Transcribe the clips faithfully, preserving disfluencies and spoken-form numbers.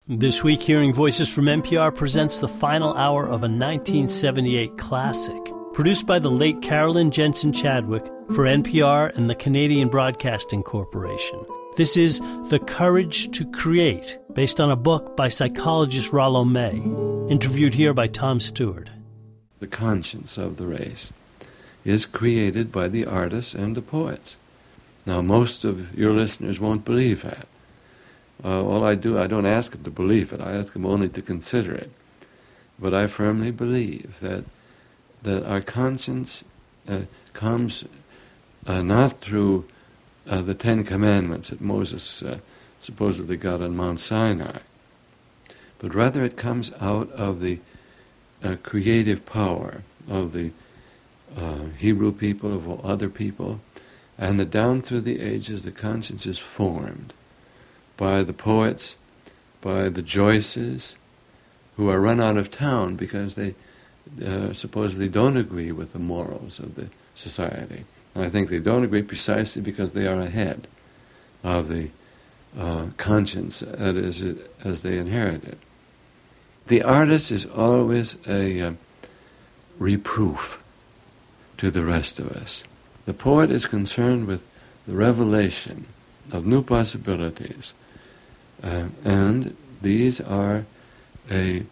This week, Hearing Voices from N P R presents the final hour of a nineteen seventy-eight classic, produced by the late Carolyn Jensen Chadwick for N P R and the Canadian Broadcasting Corporation. This is The Courage to Create, based on a book by psychologist Rollo May, interviewed here by Tom Stewart. The conscience of the race is created by the artists and the poets. Now, most of your listeners won't believe that. Uh, all I do, I don't ask them to believe it. I ask them only to consider it. But I firmly believe that that our conscience uh, comes uh, not through uh, the Ten Commandments that Moses uh, supposedly got on Mount Sinai, but rather it comes out of the uh, creative power of the uh, Hebrew people, of all other people, and that down through the ages the conscience is formed by the poets, by the Joyces, who are run out of town because they uh, supposedly don't agree with the morals of the society. And I think they don't agree precisely because they are ahead of the uh, conscience that is, as they inherit it. The artist is always a uh, reproof to the rest of us. The poet is concerned with the revelation of new possibilities, uh, and these are a,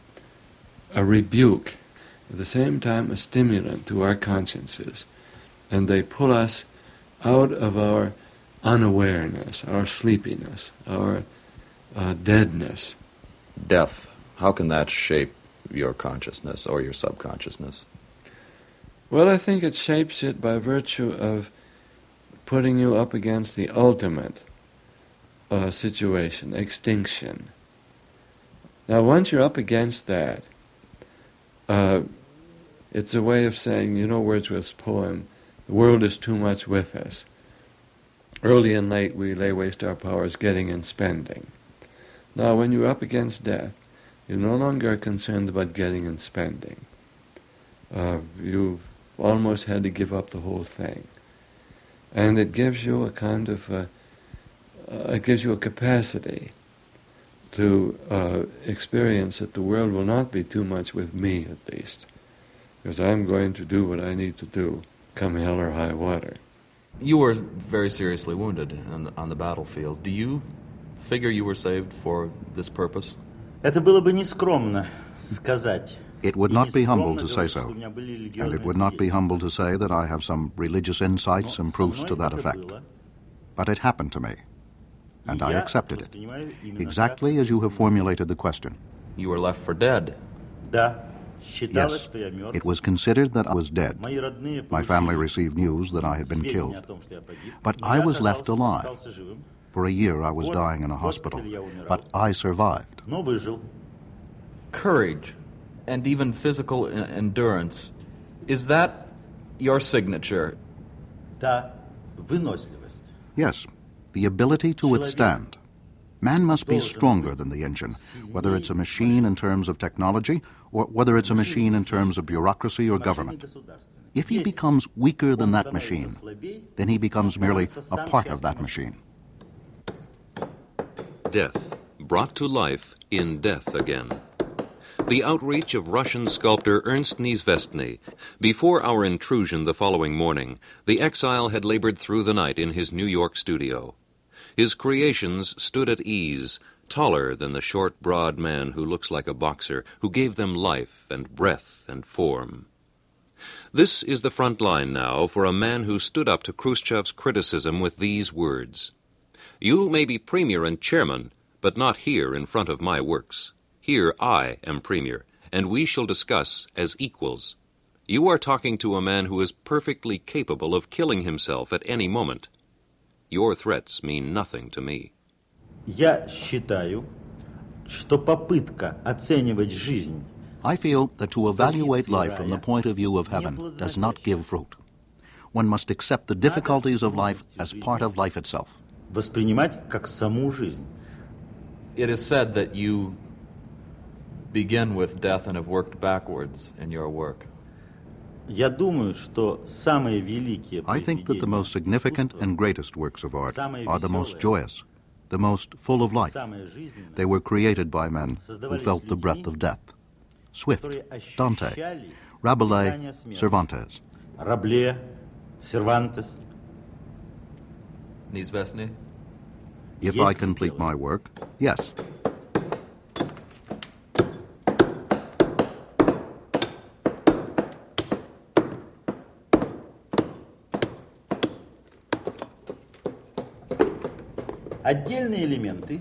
a rebuke, at the same time a stimulant to our consciences, and they pull us out of our unawareness, our sleepiness, our uh, deadness. Death, how can that shape your consciousness or your subconsciousness? Well, I think it shapes it by virtue of putting you up against the ultimate uh, situation, extinction. Now, once you're up against that, uh, it's a way of saying, you know Wordsworth's poem, the world is too much with us. Early and late we lay waste our powers getting and spending. Now, when you're up against death, you no longer are concerned about getting and spending. Uh, you've almost had to give up the whole thing. And it gives you a kind of, uh, uh, it gives you a capacity to uh, experience that the world will not be too much with me, at least, because I'm going to do what I need to do, come hell or high water. You were very seriously wounded on, on the battlefield. Do you figure you were saved for this purpose? Это было бы нескромно сказать. It would not be humble to say so, and it would not be humble to say that I have some religious insights and proofs to that effect. But it happened to me, and I accepted it, exactly as you have formulated the question. You were left for dead. Yes, it was considered that I was dead. My family received news that I had been killed. But I was left alive. For a year I was dying in a hospital, but I survived. Courage and even physical endurance, is that your signature? Yes, the ability to withstand. Man must be stronger than the engine, whether it's a machine in terms of technology or whether it's a machine in terms of bureaucracy or government. If he becomes weaker than that machine, then he becomes merely a part of that machine. Death, brought to life in death again. The outreach of Russian sculptor Ernst Neizvestny. Before our intrusion the following morning, the exile had labored through the night in his New York studio. His creations stood at ease, taller than the short, broad man who looks like a boxer, who gave them life and breath and form. This is the front line now for a man who stood up to Khrushchev's criticism with these words: "You may be premier and chairman, but not here in front of my works. Here I am premier, and we shall discuss as equals. You are talking to a man who is perfectly capable of killing himself at any moment. Your threats mean nothing to me." Я считаю, что попытка оценивать жизнь. I feel that to evaluate life from the point of view of heaven does not give fruit. One must accept the difficulties of life as part of life itself. Воспринимать как саму жизнь. It is said that you begin with death and have worked backwards in your work. Я думаю, что самые великие I think that the most significant and greatest works of art are the most joyous, the most full of life. самое жизненное, They were created by men who felt the breath of death. Swift, Dante, Rabelais, Cervantes. Рабле, Сервантес. Neesvestny? If Есть I complete сделать. my work, yes. Отдельные элементы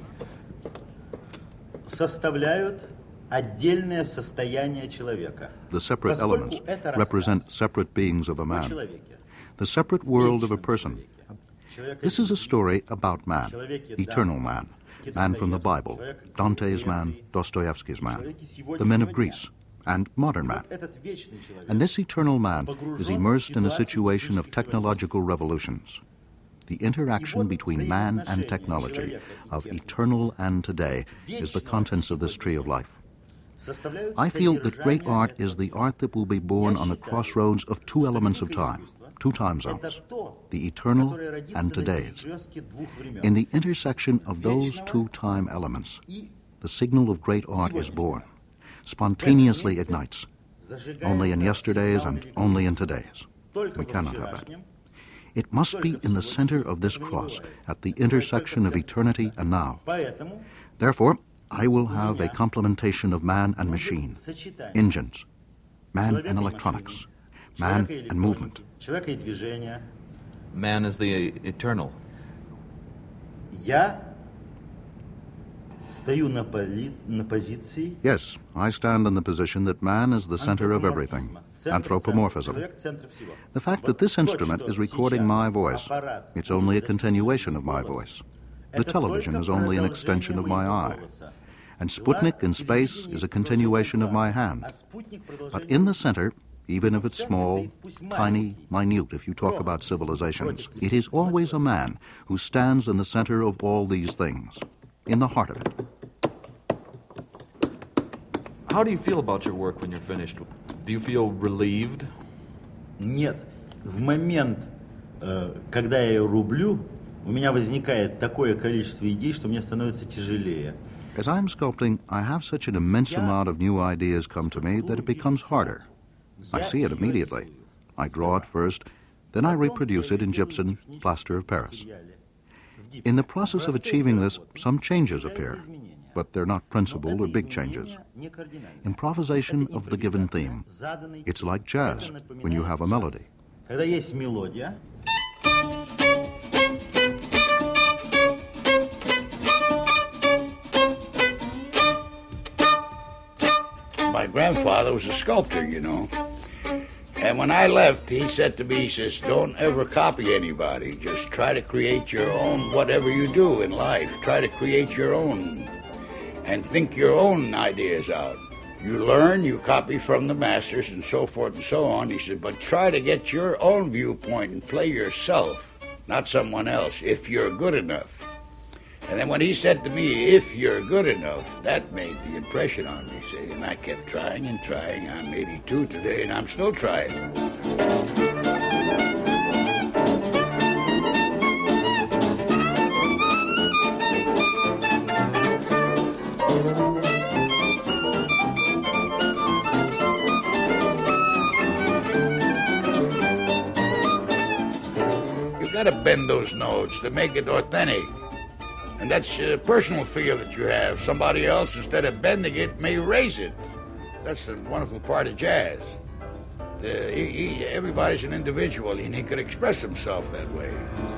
составляют отдельное состояние человека. The separate Поскольку elements это represent рассказ separate beings of a о man, человеке, the separate world of a вечном person. человеке, человеке This is a Библии, story about man, человеке eternal Данте, man, man from the Bible, человек Dante's man, Греции, Dostoevsky's man, человеке сегодняшнего the men of дня. Greece, and modern man. Вот этот вечный человек, And this eternal man is immersed in a situation of technological revolutions. The interaction between man and technology, of eternal and today, is the contents of this tree of life. составляют I feel that great содержание art этого. is the art that will be born on the crossroads of two elements of time, two time zones, Это то, the eternal которое родится and на today's. перекрестке двух времен. In the intersection of those two time elements, И the signal of great art is born, spontaneously ignites, зажигается only in yesterdays and сигнал only in today's. только We во cannot have that. вчерашнем. It must be in the center of this cross, at the intersection of eternity and now. Поэтому Therefore, I will have a complementation of man and machine, сочетание engines, man человека and и electronics, машины, man человека и and movement. электроники, человека и движения. Man is the eternal. Я стою на, поли... на позиции Yes, I stand in the position that man is the center of everything, anthropomorphism. The fact that this instrument is recording my voice, it's only a continuation of my voice. The television is only an extension of my eye. And Sputnik in space is a continuation of my hand. But in the center, even if it's small, tiny, minute, if you talk about civilizations, it is always a man who stands in the center of all these things, in the heart of it. How do you feel about your work when you're finished? Do you feel relieved? Нет, в момент, э, когда я ее рублю, у меня возникает такое количество идей, что мне становится тяжелее. As I'm sculpting, I have such an immense amount of new ideas come to me that it becomes harder. I see it immediately. I draw it first, then I reproduce it in gypsum, plaster of Paris. In the process of achieving this, some changes appear, but they're not principal or big changes. Improvisation of the given theme. It's like jazz, when you have a melody. Когда есть мелодия, My grandfather was a sculptor, you know. And when I left, he said to me, he says, don't ever copy anybody. Just try to create your own, whatever you do in life. Try to create your own and think your own ideas out. You learn, you copy from the masters and so forth and so on. He said, but try to get your own viewpoint and play yourself, not someone else, if you're good enough. And then when he said to me, if you're good enough, that made the impression on me, see. And I kept trying and trying. I'm eighty-two today, and I'm still trying. You got to bend those notes to make it authentic. And that's a personal feel that you have. Somebody else, instead of bending it, may raise it. That's the wonderful part of jazz. The, he, he, everybody's an individual, and he could express himself that way.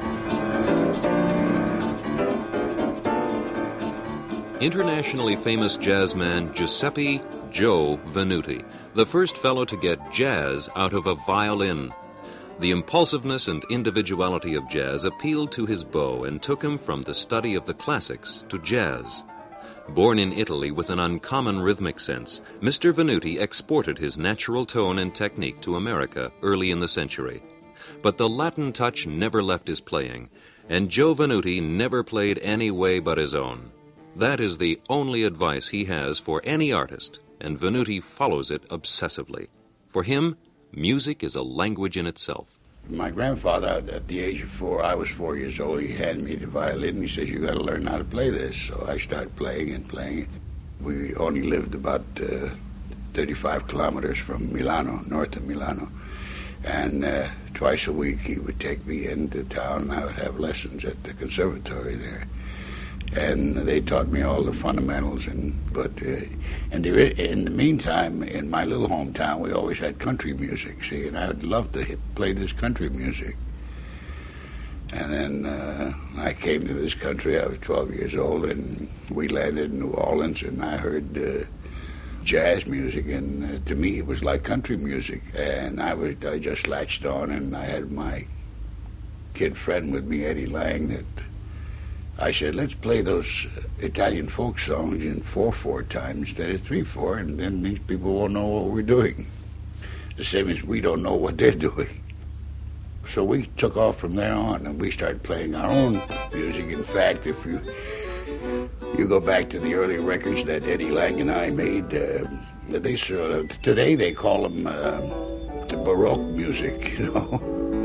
Internationally famous jazzman Giuseppe Joe Venuti, the first fellow to get jazz out of a violin. The impulsiveness and individuality of jazz appealed to his bow and took him from the study of the classics to jazz. Born in Italy with an uncommon rhythmic sense, Mister Venuti exported his natural tone and technique to America early in the century. But the Latin touch never left his playing, and Joe Venuti never played any way but his own. That is the only advice he has for any artist, and Venuti follows it obsessively. For him, music is a language in itself. My grandfather, at the age of four, I was four years old, he handed me the violin and he says, you got to learn how to play this. So I started playing and playing. We only lived about uh, thirty-five kilometers from Milano, north of Milano. And uh, twice a week he would take me into town and I would have lessons at the conservatory there. And they taught me all the fundamentals. And but uh, and the, in the meantime, in my little hometown, we always had country music, see, and I would love to hit, play this country music. And then uh, I came to this country. I was twelve years old, and we landed in New Orleans, and I heard uh, jazz music, and uh, to me it was like country music. And I was I just latched on, and I had my kid friend with me, Eddie Lang, that I said, let's play those Italian folk songs in four four time instead of three four, and then these people won't know what we're doing. The same as we don't know what they're doing. So we took off from there on, and we started playing our own music. In fact, if you you go back to the early records that Eddie Lang and I made, uh, they sort of, today they call them uh, Baroque music, you know.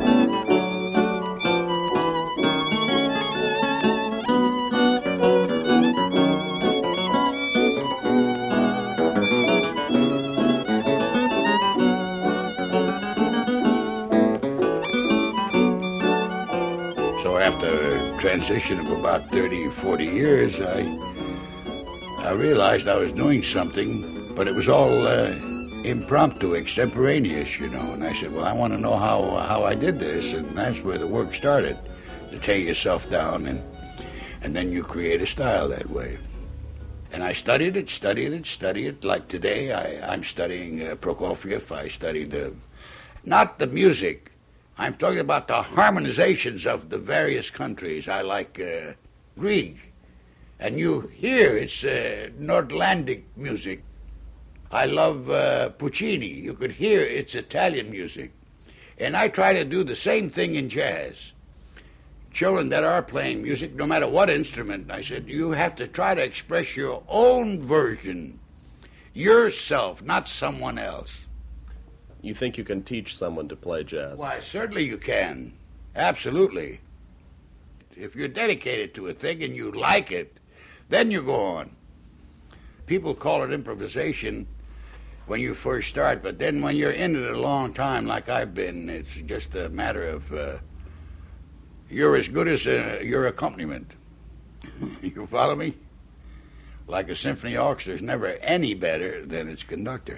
After a transition of about thirty, forty years, I I realized I was doing something, but it was all uh, impromptu, extemporaneous, you know. And I said, well, I want to know how how I did this, and that's where the work started, to tear yourself down, and and then you create a style that way. And I studied it, studied it, studied it. Like today, I, I'm studying uh, Prokofiev. I studied the, not the music, I'm talking about the harmonizations of the various countries. I like uh, Grieg, and you hear it's uh, Nordlandic music. I love uh, Puccini. You could hear it's Italian music. And I try to do the same thing in jazz. Children that are playing music, no matter what instrument, I said, you have to try to express your own version, yourself, not someone else. You think you can teach someone to play jazz? Why, certainly you can. Absolutely. If you're dedicated to a thing and you like it, then you go on. People call it improvisation when you first start, but then when you're in it a long time, like I've been, it's just a matter of uh, you're as good as uh, your accompaniment. You follow me? Like a symphony orchestra is never any better than its conductor.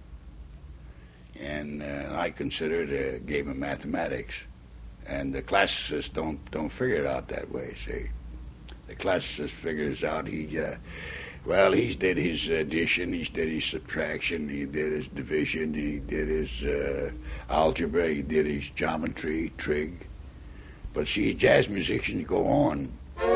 And uh, I consider it a game of mathematics. And the classicists don't don't figure it out that way, see. The classicist figures out, he, uh, well, he did his addition, he did his subtraction, he did his division, he did his uh, algebra, he did his geometry, trig. But see, jazz musicians go on.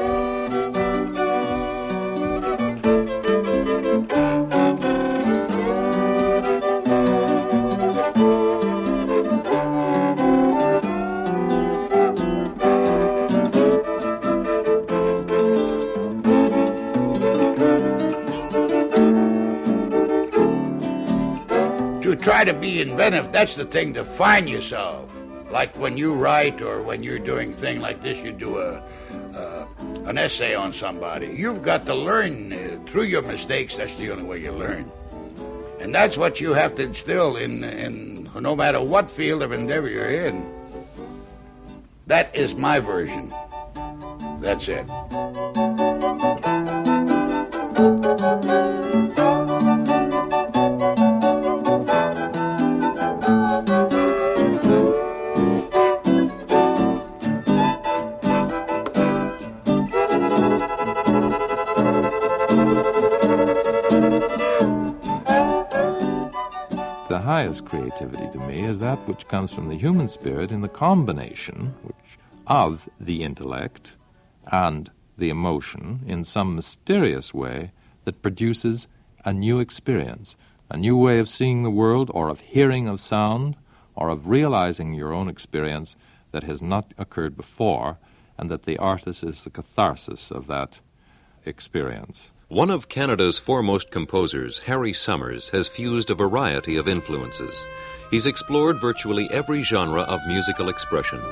Try to be inventive. That's the thing, to find yourself. Like when you write or when you're doing a thing like this, you do a uh, an essay on somebody. You've got to learn uh, through your mistakes. That's the only way you learn. And that's what you have to instill in, in no matter what field of endeavor you're in. That is my version. That's it. The highest creativity to me is that which comes from the human spirit in the combination which, of the intellect and the emotion in some mysterious way that produces a new experience, a new way of seeing the world, or of hearing of sound, or of realizing your own experience that has not occurred before, and that the artist is the catharsis of that experience. One of Canada's foremost composers, Harry Summers, has fused a variety of influences. He's explored virtually every genre of musical expression.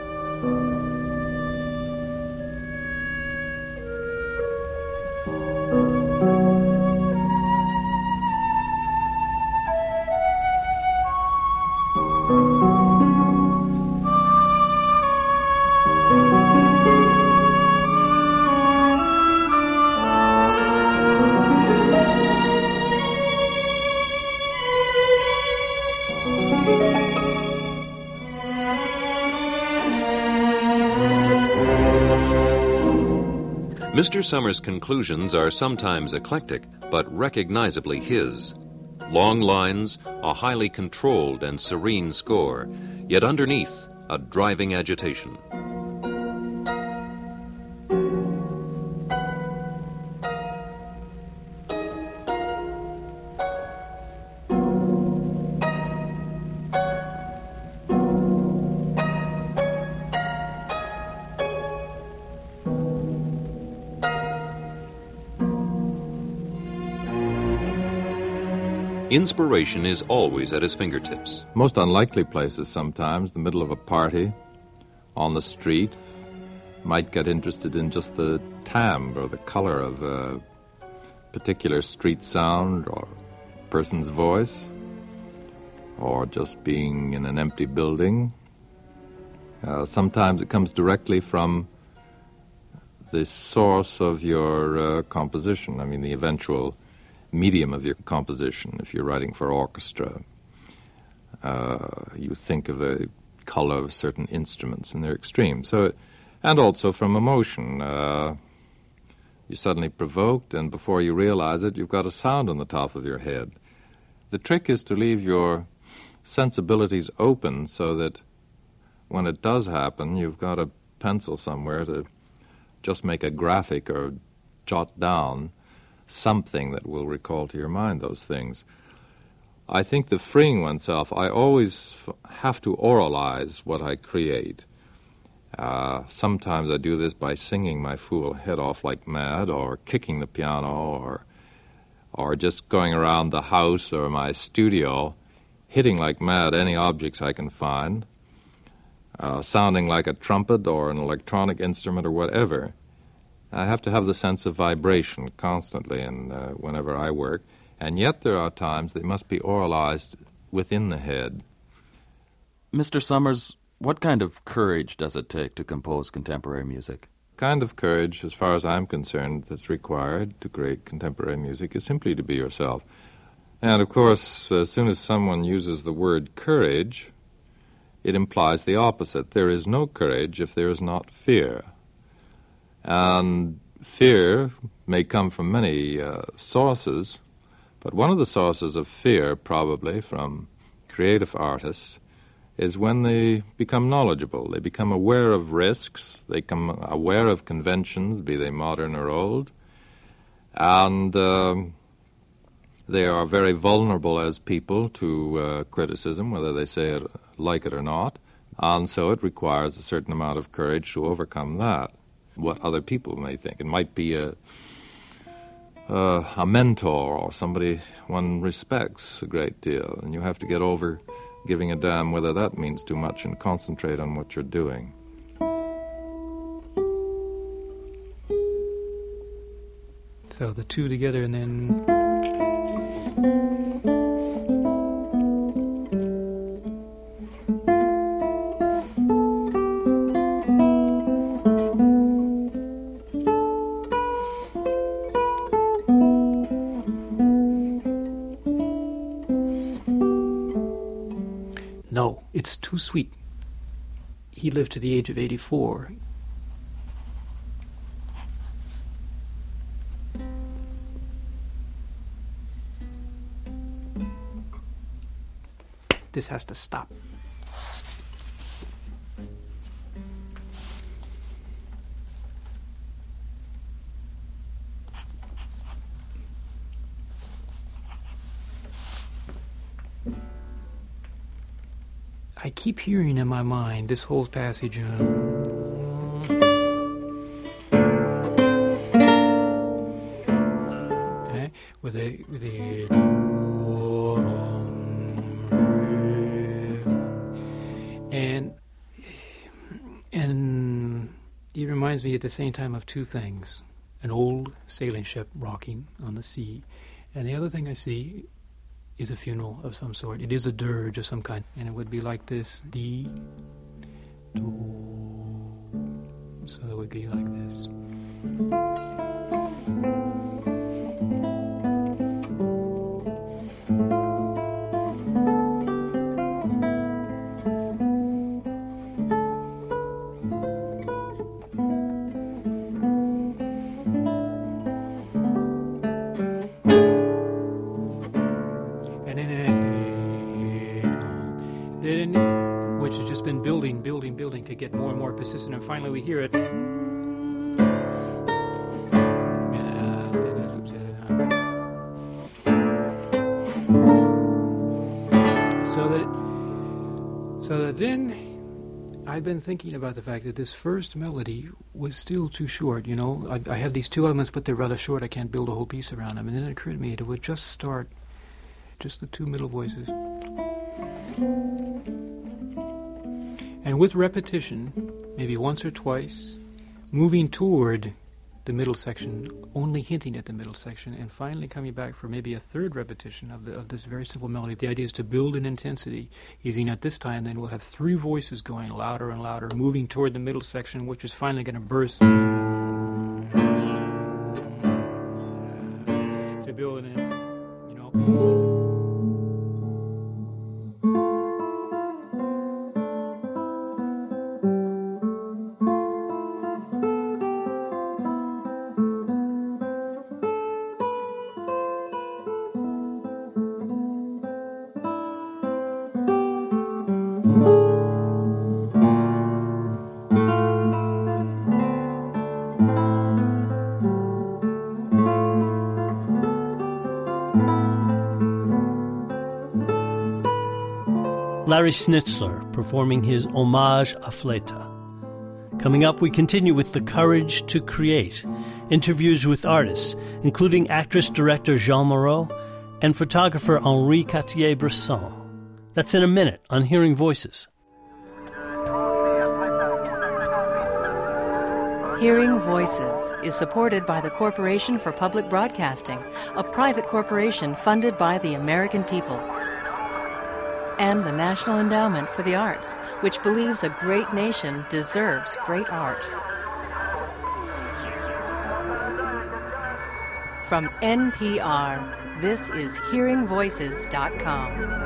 Mister Summers' conclusions are sometimes eclectic, but recognizably his. Long lines, a highly controlled and serene score, yet underneath, a driving agitation. Inspiration is always at his fingertips. Most unlikely places sometimes, the middle of a party, on the street, might get interested in just the timbre or the color of a particular street sound or person's voice, or just being in an empty building. Uh, sometimes it comes directly from the source of your uh, composition, I mean the eventual medium of your composition. If you're writing for orchestra, uh, you think of the color of certain instruments in their extreme. So, and also from emotion. Uh, you're suddenly provoked, and before you realize it, you've got a sound on the top of your head. The trick is to leave your sensibilities open so that when it does happen, you've got a pencil somewhere to just make a graphic or jot down something that will recall to your mind those things. I think the freeing oneself, I always f- have to oralize what I create. Uh, sometimes I do this by singing my fool head off like mad, or kicking the piano, or or just going around the house or my studio, hitting like mad any objects I can find, uh, sounding like a trumpet or an electronic instrument or whatever. I have to have the sense of vibration constantly and uh, whenever I work, and yet there are times they must be oralized within the head. Mister Summers, what kind of courage does it take to compose contemporary music? Kind of courage, as far as I'm concerned, that's required to create contemporary music is simply to be yourself. And of course, as soon as someone uses the word courage, it implies the opposite. There is no courage if there is not fear. And fear may come from many uh, sources, but one of the sources of fear, probably from creative artists, is when they become knowledgeable. They become aware of risks, they become aware of conventions, be they modern or old, and um, they are very vulnerable as people to uh, criticism, whether they say it, like it or not, and so it requires a certain amount of courage to overcome that. What other people may think. It might be a uh, a mentor or somebody one respects a great deal, and you have to get over giving a damn whether that means too much and concentrate on what you're doing. So the two together and then... No, it's too sweet. He lived to the age of eighty-four. This has to stop. I keep hearing in my mind this whole passage. Uh, with a with a and and it reminds me at the same time of two things: an old sailing ship rocking on the sea, and the other thing I see is a funeral of some sort. It is a dirge of some kind, and it would be like this: D, do. So it would be like this. Which has just been building, building, building to get more and more persistent, and finally we hear it. So that, so that then I've been thinking about the fact that this first melody was still too short. You know, I, I have these two elements, but they're rather short. I can't build a whole piece around them. And then it occurred to me it would just start, just the two middle voices. And with repetition, maybe once or twice, moving toward the middle section, only hinting at the middle section, and finally coming back for maybe a third repetition of, the, of this very simple melody. The idea is to build an intensity, using at this time, then we'll have three voices going louder and louder, moving toward the middle section, which is finally going to burst. To build an, you know. Larry Schnitzler performing his Hommage à Fleta. Coming up, we continue with The Courage to Create, interviews with artists, including actress-director Jean Moreau and photographer Henri Cartier-Bresson. That's in a minute on Hearing Voices. Hearing Voices is supported by the Corporation for Public Broadcasting, a private corporation funded by the American people, and the National Endowment for the Arts, which believes a great nation deserves great art. From N P R, this is hearing voices dot com.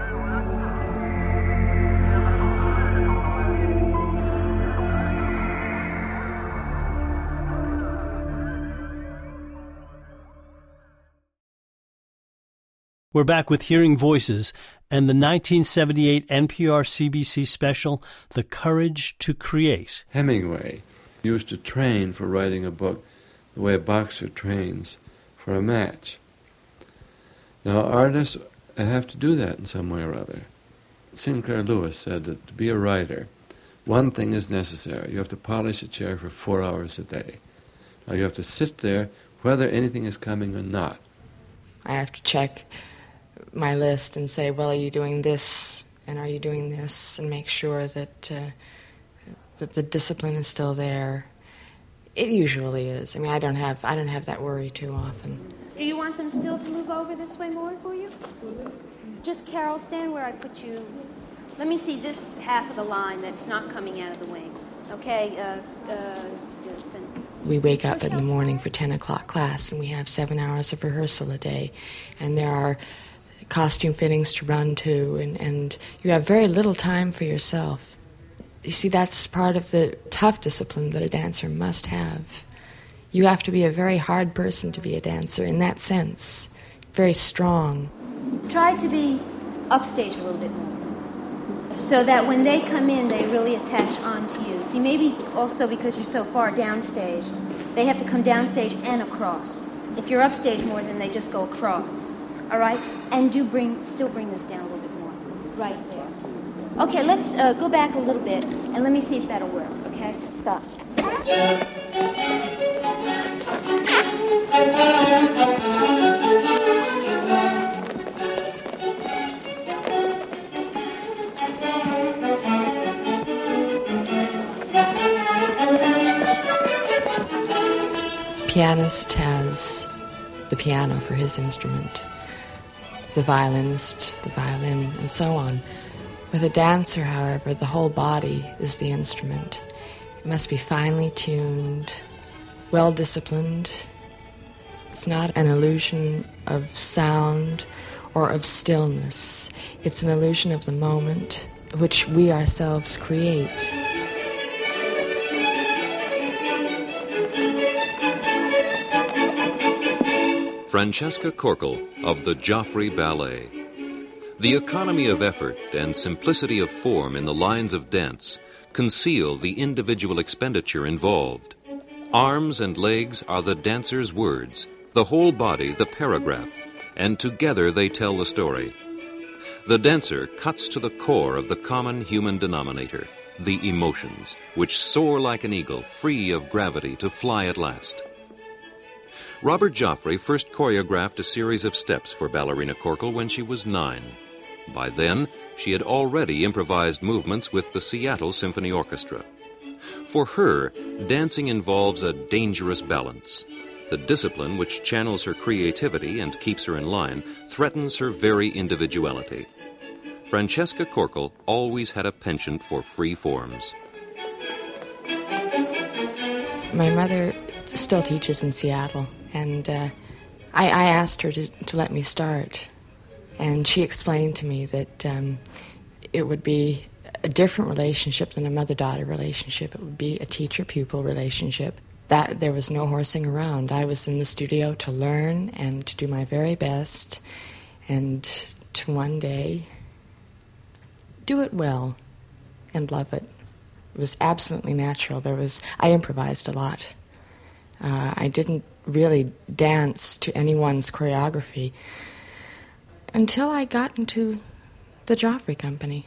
We're back with Hearing Voices and the nineteen seventy-eight N P R C B C special, The Courage to Create. Hemingway used to train for writing a book the way a boxer trains for a match. Now, artists have to do that in some way or other. Sinclair Lewis said that to be a writer, one thing is necessary. You have to polish a chair for four hours a day. Now, you have to sit there whether anything is coming or not. I have to check my list and say, well, are you doing this, and are you doing this, and make sure that uh, that the discipline is still there. It usually is. I mean, I don't have I don't have that worry too often. Do you want them still to move over this way more for you? Just, Carol, stand where I put you. Let me see this half of the line that's not coming out of the wing. Okay? Uh, uh, yes, and we wake up in the morning for ten o'clock class, and we have seven hours of rehearsal a day, and there are costume fittings to run to, and, and you have very little time for yourself. You see, that's part of the tough discipline that a dancer must have. You have to be a very hard person to be a dancer in that sense, very strong. Try to be upstage a little bit more, so that when they come in, they really attach onto you. See, maybe also because you're so far downstage, they have to come downstage and across. If you're upstage more, then they just go across. All right? And do bring, still bring this down a little bit more. Right there. Okay, let's uh, go back a little bit, and let me see if that'll work, okay? Stop. pianist has the piano for his instrument, the violinist, the violin, and so on. With a dancer, however, the whole body is the instrument. It must be finely tuned, well-disciplined. It's not an illusion of sound or of stillness. It's an illusion of the moment, which we ourselves create. Francesca Corkle of the Joffrey Ballet. The economy of effort and simplicity of form in the lines of dance conceal the individual expenditure involved. Arms and legs are the dancer's words, the whole body the paragraph, and together they tell the story. The dancer cuts to the core of the common human denominator, the emotions, which soar like an eagle, free of gravity, to fly at last. Robert Joffrey first choreographed a series of steps for Ballerina Corkle when she was nine. By then, she had already improvised movements with the Seattle Symphony Orchestra. For her, dancing involves a dangerous balance. The discipline which channels her creativity and keeps her in line threatens her very individuality. Francesca Corkle always had a penchant for free forms. My mother still teaches in Seattle, and uh, I, I asked her to, to let me start. And she explained to me that um, it would be a different relationship than a mother-daughter relationship. It would be a teacher-pupil relationship. That there was no horsing around. I was in the studio to learn and to do my very best and to one day do it well and love it. It was absolutely natural. There was I improvised a lot. Uh, I didn't really dance to anyone's choreography until I got into the Joffrey Company.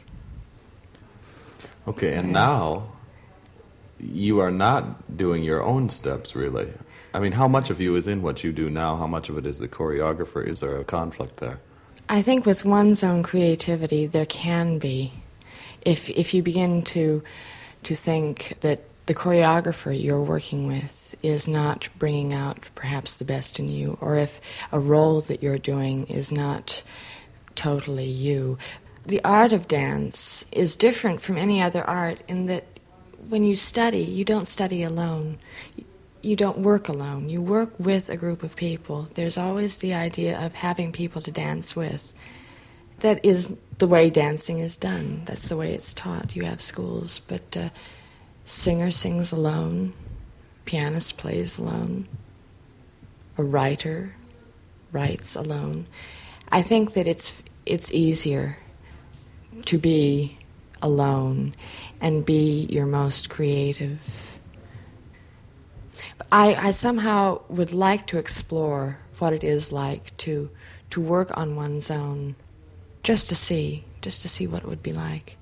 Okay, and now you are not doing your own steps, really. I mean, how much of you is in what you do now? How much of it is the choreographer? Is there a conflict there? I think with one's own creativity, there can be. If if you begin to to think that the choreographer you're working with is not bringing out perhaps the best in you, or if a role that you're doing is not totally you. The art of dance is different from any other art in that when you study, you don't study alone. You don't work alone. You work with a group of people. There's always the idea of having people to dance with. That is the way dancing is done. That's the way it's taught. You have schools, but uh, singer sings alone, pianist plays alone, a writer writes alone. I think that it's it's easier to be alone and be your most creative. But I, I somehow would like to explore what it is like to to work on one's own, just to see, just to see what it would be like.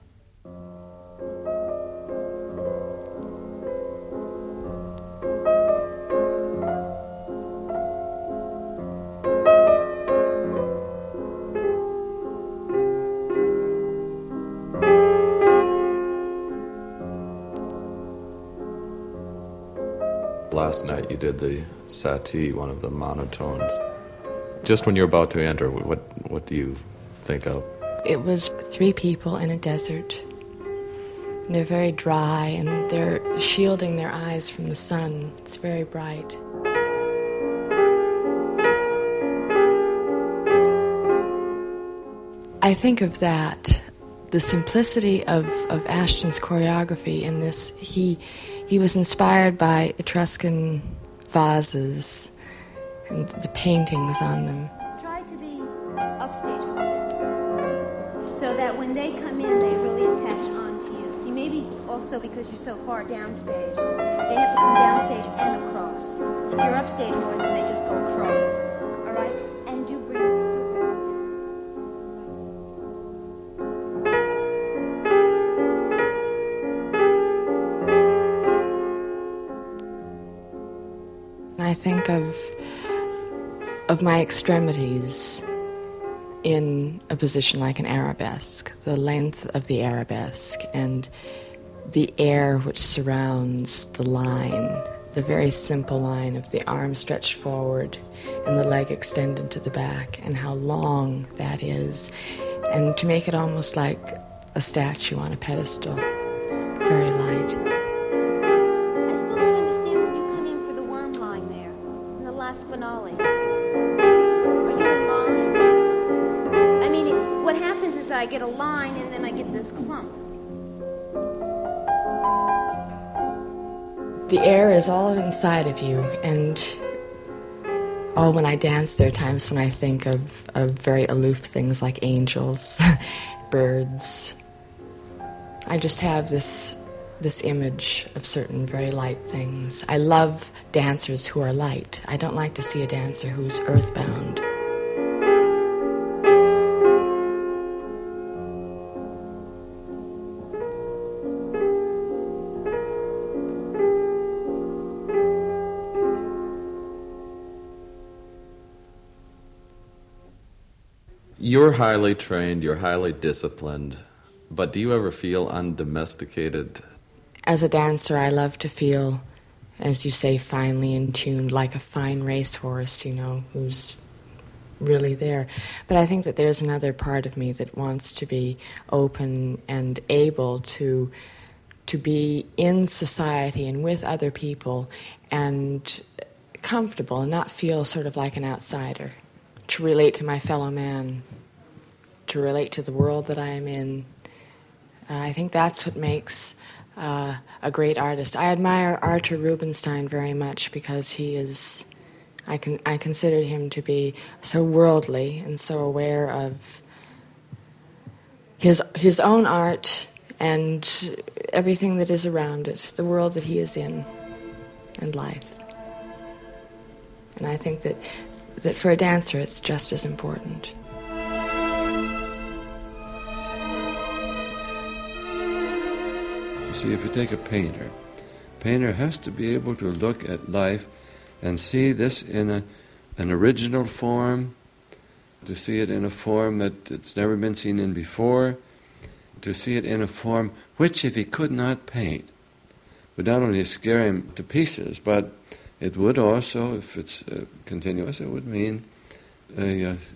Last night you did the Satie, one of the monotones. Just when you're about to enter, what what do you think of? It was three people in a desert. And they're very dry, and they're shielding their eyes from the sun. It's very bright. I think of that, the simplicity of, of Ashton's choreography in this. He he was inspired by Etruscan vases and the paintings on them. Try to be upstage a little bit, so that when they come in, they really attach on to you. See, maybe also because you're so far downstage, they have to come downstage and across. If you're upstage more, then they just go across. All right? And do bring still bring us down. I think of of my extremities in a position like an arabesque, the length of the arabesque and the air which surrounds the line the very simple line of the arm stretched forward and the leg extended to the back, and how long that is, and to make it almost like a statue on a pedestal, very light. I still don't understand when you come in for the worm line there, in the last finale. Are you in line? I mean, it, what happens is I get a line and then I get this clump. The air is all inside of you, and oh, when I dance, there are times when I think of, of very aloof things like angels, birds. I just have this this image of certain very light things. I love dancers who are light. I don't like to see a dancer who's earthbound. You're highly trained, you're highly disciplined, but do you ever feel undomesticated? As a dancer, I love to feel, as you say, finely in tune, like a fine racehorse, you know, who's really there. But I think that there's another part of me that wants to be open and able to to be in society and with other people and comfortable and not feel sort of like an outsider, to relate to my fellow man, to relate to the world that I am in. Uh, I think that's what makes uh, a great artist. I admire Arthur Rubinstein very much because he is, I can I consider him to be so worldly and so aware of his his own art and everything that is around it, the world that he is in, and life. And I think that that for a dancer it's just as important. You see, if you take a painter, painter has to be able to look at life and see this in a, an original form, to see it in a form that it's never been seen in before, to see it in a form which, if he could not paint, would not only scare him to pieces, but it would also, if it's uh, continuous, it would mean a, a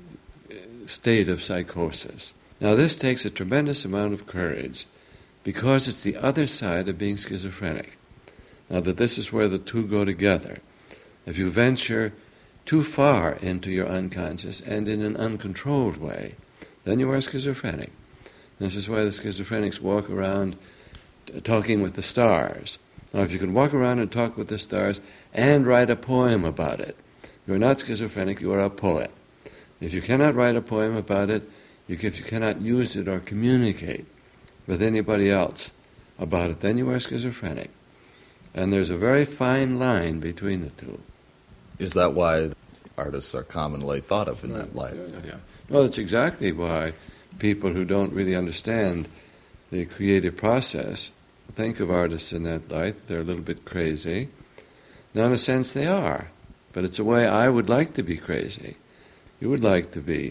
state of psychosis. Now this takes a tremendous amount of courage because it's the other side of being schizophrenic. Now that this is where the two go together. If you venture too far into your unconscious and in an uncontrolled way, then you are schizophrenic. This is why the schizophrenics walk around t- talking with the stars. Now, if you can walk around and talk with the stars and write a poem about it, you are not schizophrenic, you are a poet. If you cannot write a poem about it, you, if you cannot use it or communicate with anybody else about it, then you are schizophrenic. And there's a very fine line between the two. Is that why artists are commonly thought of in that light? Yeah, yeah. Well, that's exactly why people who don't really understand the creative process think of artists in that light. They're a little bit crazy. Now, in a sense, they are. But it's a way I would like to be crazy. You would like to be.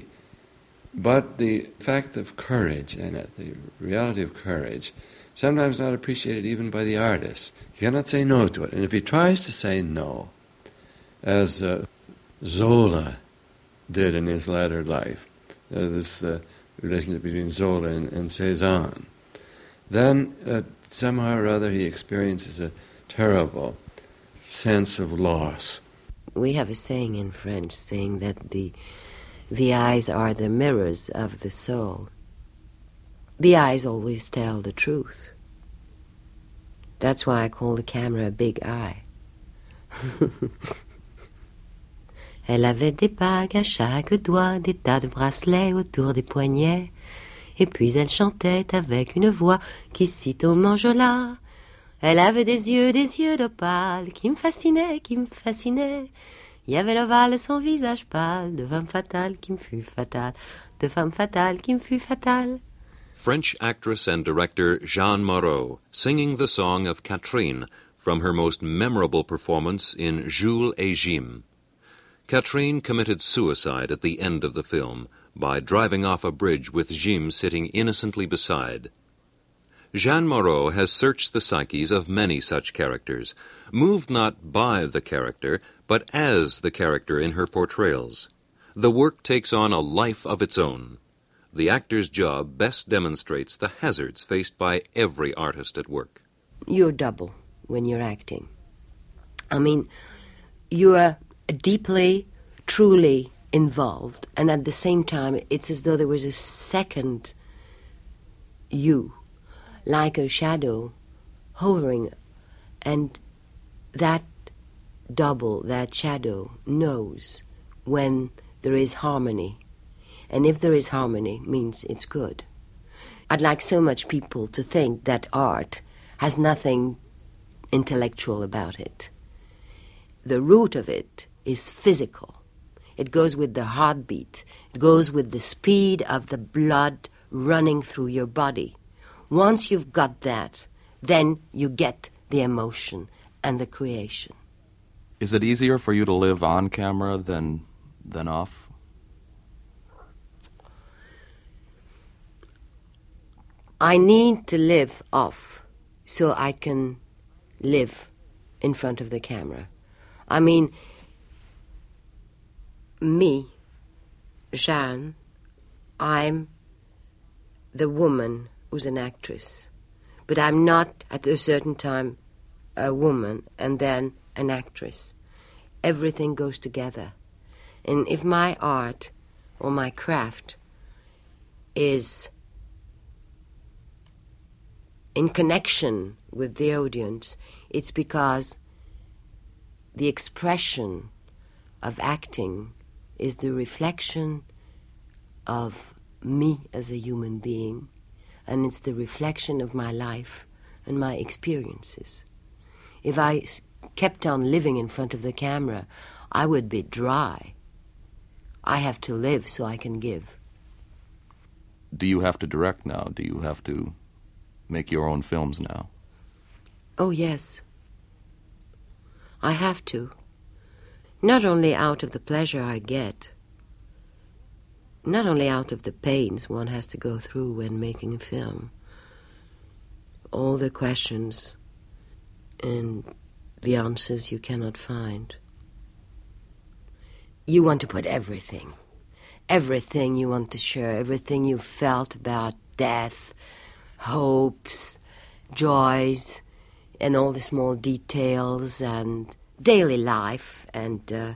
But the fact of courage in it, the reality of courage, sometimes not appreciated even by the artist. You cannot say no to it. And if he tries to say no, as uh, Zola did in his latter life, uh, this uh, relationship between Zola and, and Cézanne, then uh, somehow or other he experiences a terrible sense of loss. We have a saying in French saying that the the eyes are the mirrors of the soul. The eyes always tell the truth. That's why I call the camera a big eye. Elle avait des bagues à chaque doigt, des tas de bracelets autour des poignets. Et puis elle chantait avec une voix qui sitôt m'enjola. Elle avait des yeux, des yeux d'opale qui me fascinaient, qui me fascinaient. Il y avait l'ovale, son visage pâle, de femme fatale qui me fut fatale, de femme fatale qui me fut fatale. French actress and director Jeanne Moreau singing the song of Catherine from her most memorable performance in Jules et Jim. Catherine committed suicide at the end of the film by driving off a bridge with Jim sitting innocently beside. Jeanne Moreau has searched the psyches of many such characters, moved not by the character, but as the character in her portrayals. The work takes on a life of its own. The actor's job best demonstrates the hazards faced by every artist at work. You're double when you're acting. I mean, you're deeply, truly involved, and at the same time, it's as though there was a second you, like a shadow hovering, and that double, that shadow, knows when there is harmony. And if there is harmony, means it's good. I'd like so much people to think that art has nothing intellectual about it. The root of it is physical. It goes with the heartbeat. It goes with the speed of the blood running through your body. Once you've got that, then you get the emotion and the creation. Is it easier for you to live on camera than than off? I need to live off so I can live in front of the camera. I mean, me, Jeanne, I'm the woman who's an actress. But I'm not, at a certain time, a woman and then an actress. Everything goes together. And if my art or my craft is in connection with the audience, it's because the expression of acting is the reflection of me as a human being, and it's the reflection of my life and my experiences. If I kept on living in front of the camera, I would be dry. I have to live so I can give. Do you have to direct now? Do you have to make your own films now? Oh, yes. I have to. Not only out of the pleasure I get, not only out of the pains one has to go through when making a film, all the questions and the answers you cannot find. You want to put everything, everything you want to share, everything you felt about death, hopes, joys, and all the small details and daily life. And uh,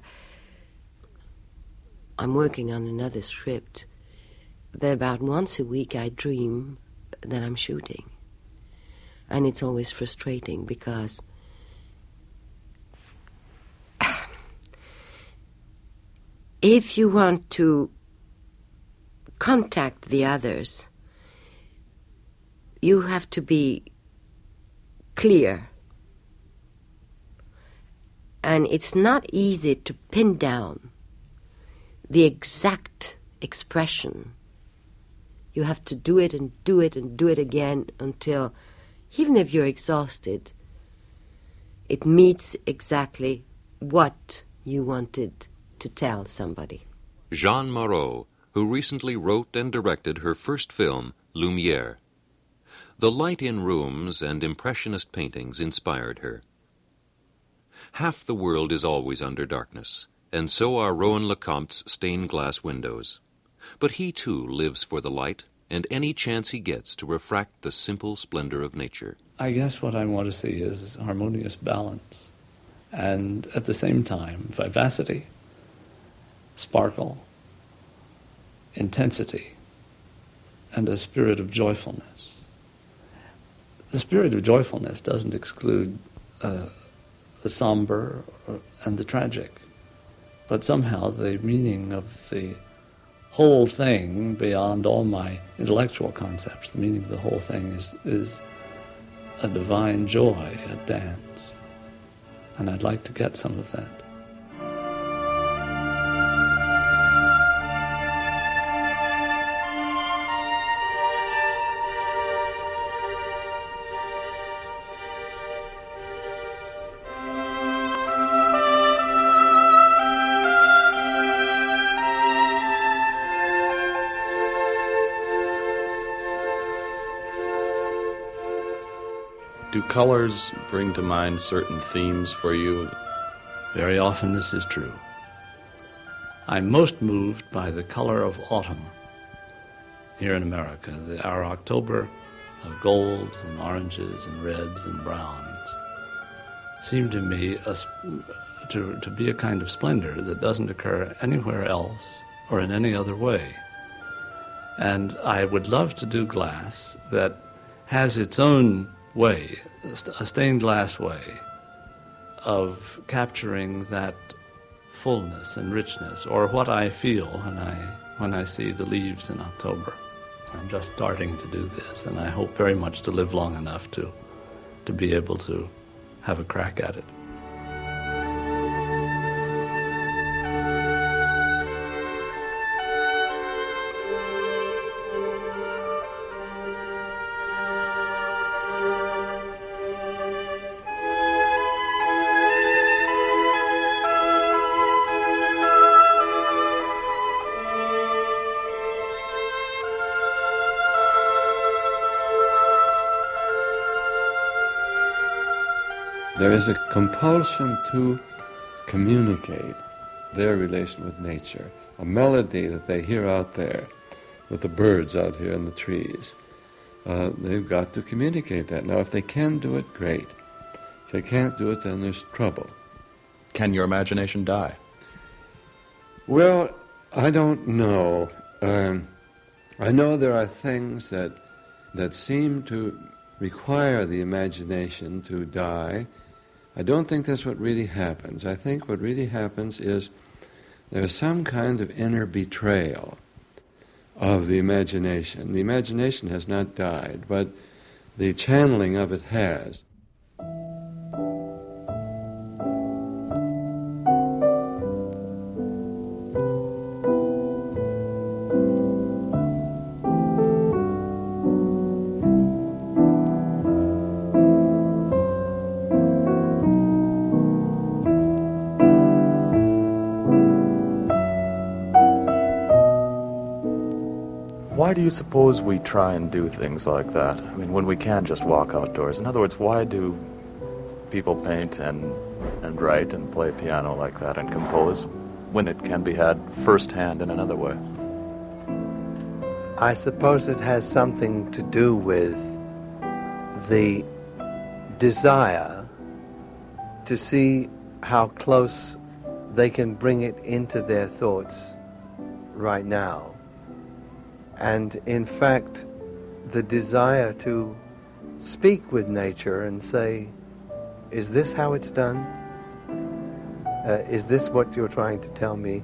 I'm working on another script that about once a week I dream that I'm shooting. And it's always frustrating because if you want to contact the others, you have to be clear. And it's not easy to pin down the exact expression. You have to do it and do it and do it again until, even if you're exhausted, it meets exactly what you wanted to tell somebody. Jeanne Moreau, who recently wrote and directed her first film, Lumière. The light in rooms and impressionist paintings inspired her. Half the world is always under darkness, and so are Rowan Lecomte's stained glass windows. But he too lives for the light and any chance he gets to refract the simple splendor of nature. I guess what I want to see is harmonious balance, and at the same time, vivacity, sparkle, intensity, and a spirit of joyfulness. The spirit of joyfulness doesn't exclude uh, the somber or, and the tragic, but somehow the meaning of the whole thing, beyond all my intellectual concepts, the meaning of the whole thing is, is a divine joy, a dance. And I'd like to get some of that. Do colors bring to mind certain themes for you? Very often this is true. I'm most moved by the color of autumn here in America. The, our October of golds and oranges and reds and browns seem to me a, to, to be a kind of splendor that doesn't occur anywhere else or in any other way. And I would love to do glass that has its own way, a stained glass way, of capturing that fullness and richness, or what I feel when I when I see the leaves in October. I'm just starting to do this, and I hope very much to live long enough to to be able to have a crack at it. There is a compulsion to communicate their relation with nature, a melody that they hear out there with the birds out here in the trees. Uh, they've got to communicate that. Now, if they can do it, great. If they can't do it, then there's trouble. Can your imagination die? Well, I don't know. Um, I know there are things that that seem to require the imagination to die. I don't think that's what really happens. I think what really happens is there's some kind of inner betrayal of the imagination. The imagination has not died, but the channeling of it has. Why do you suppose we try and do things like that? I mean, when we can just walk outdoors. In other words, why do people paint and and write and play piano like that and compose when it can be had firsthand in another way? I suppose it has something to do with the desire to see how close they can bring it into their thoughts right now. And in fact, the desire to speak with nature and say, is this how it's done? Uh, is this what you're trying to tell me?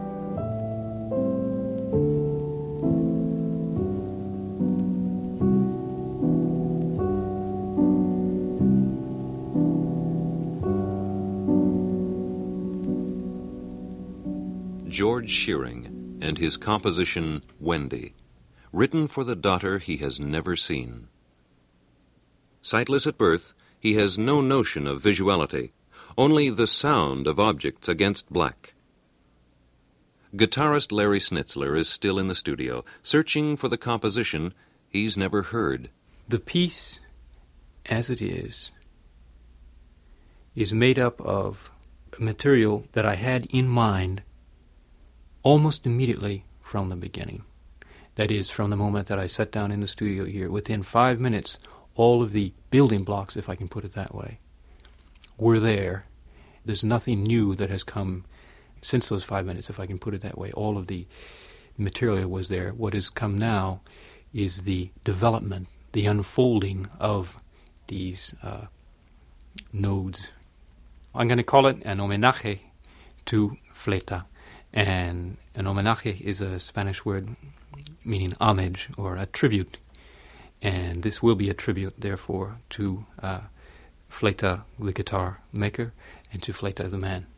George Shearing and his composition, Wendy, written for the daughter he has never seen. Sightless at birth, he has no notion of visuality, only the sound of objects against black. Guitarist Larry Schnitzler is still in the studio, searching for the composition he's never heard. The piece, as it is, is made up of material that I had in mind almost immediately from the beginning. That is, from the moment that I sat down in the studio here. Within five minutes, all of the building blocks, if I can put it that way, were there. There's nothing new that has come since those five minutes, if I can put it that way. All of the material was there. What has come now is the development, the unfolding of these uh, nodes. I'm going to call it an homenaje to Fleta. And an homenaje is a Spanish word meaning homage or a tribute. And this will be a tribute, therefore, to uh, Fleta, the guitar maker, and to Fleta, the man.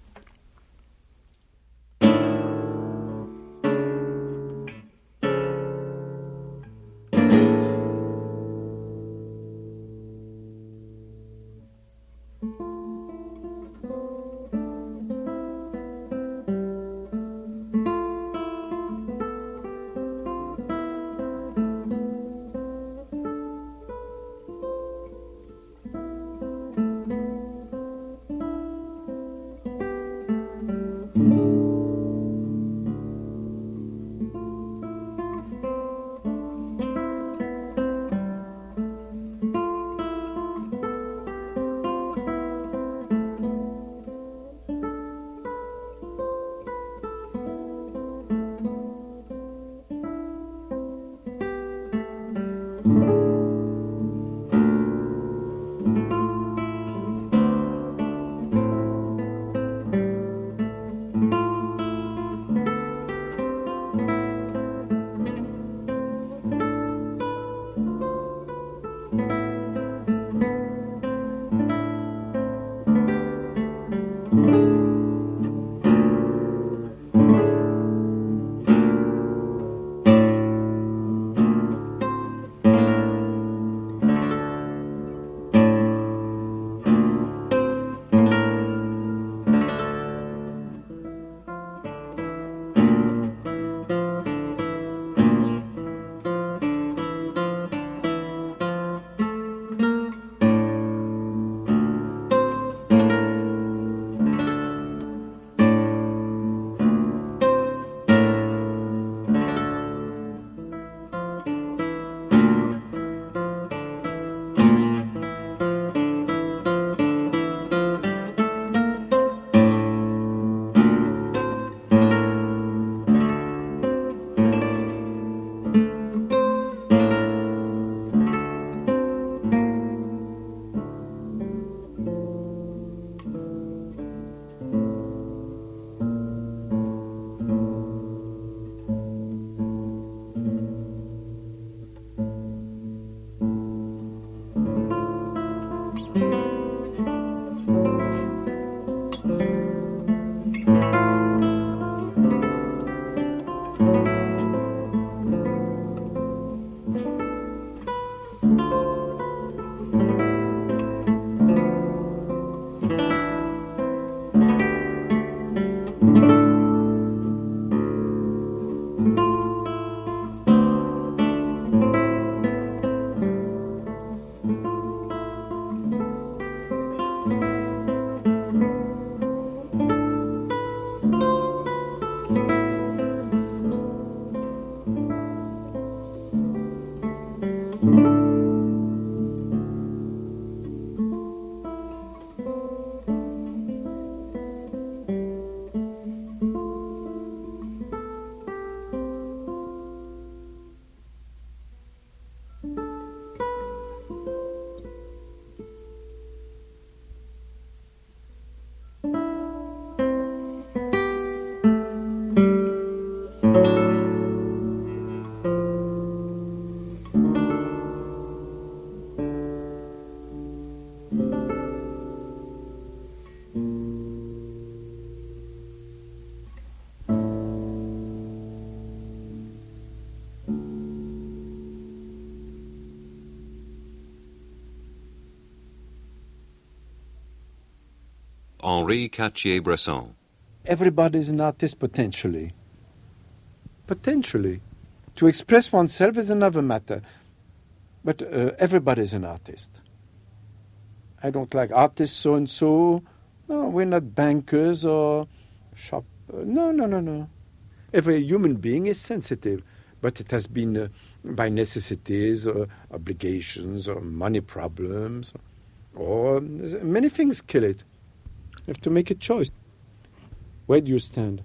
Henri Cartier-Bresson. Everybody is an artist potentially. Potentially. To express oneself is another matter. But uh, everybody is an artist. I don't like artists so-and-so. No, we're not bankers or shop. Uh, no, no, no, no. Every human being is sensitive, but it has been uh, by necessities or obligations or money problems or many things kill it. You have to make a choice. Where do you stand?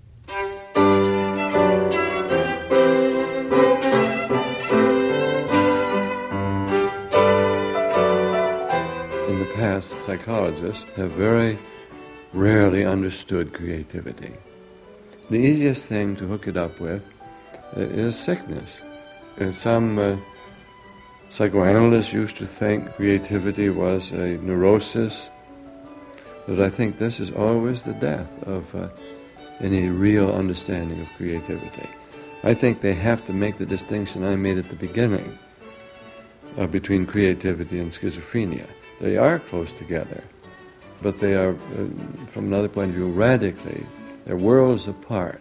In the past, psychologists have very rarely understood creativity. The easiest thing to hook it up with is sickness. And some uh, psychoanalysts used to think creativity was a neurosis, but I think this is always the death of uh, any real understanding of creativity. I think they have to make the distinction I made at the beginning uh, between creativity and schizophrenia. They are close together, but they are, uh, from another point of view, radically, they're worlds apart.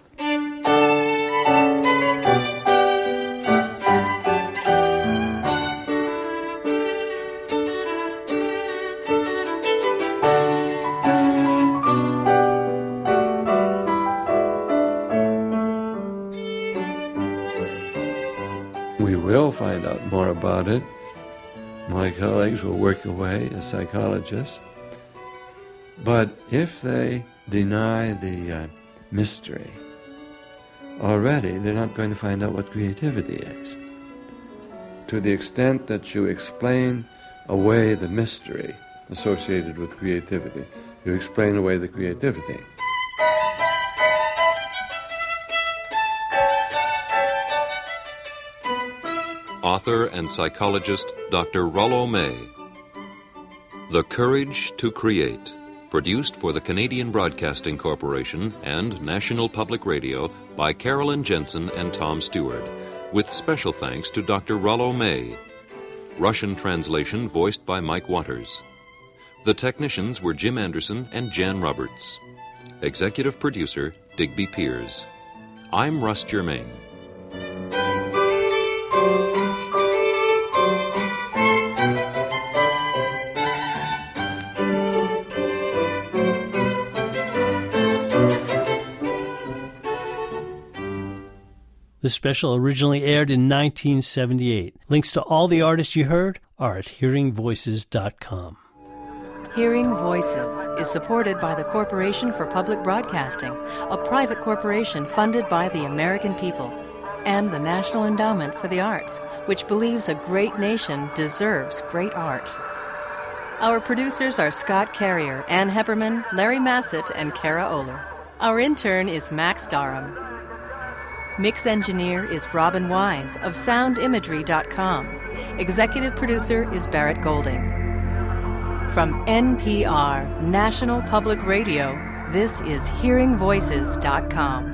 We will find out more about it. My colleagues will work away as psychologists. But if they deny the uh, mystery, already they're not going to find out what creativity is. To the extent that you explain away the mystery associated with creativity, you explain away the creativity. Author and psychologist Doctor Rollo May. The Courage to Create, produced for the Canadian Broadcasting Corporation and National Public Radio by Carolyn Jensen and Tom Stewart, with special thanks to Doctor Rollo May. Russian translation voiced by Mike Waters. The technicians were Jim Anderson and Jan Roberts. Executive producer Digby Piers. I'm Russ Germain. The special originally aired in nineteen seventy-eight. Links to all the artists you heard are at hearing voices dot com. Hearing Voices is supported by the Corporation for Public Broadcasting, a private corporation funded by the American people, and the National Endowment for the Arts, which believes a great nation deserves great art. Our producers are Scott Carrier, Ann Hepperman, Larry Massett, and Kara Oler. Our intern is Max Darham. Mix engineer is Robin Wise of sound imagery dot com. Executive producer is Barrett Golding. From N P R, National Public Radio, this is hearing voices dot com.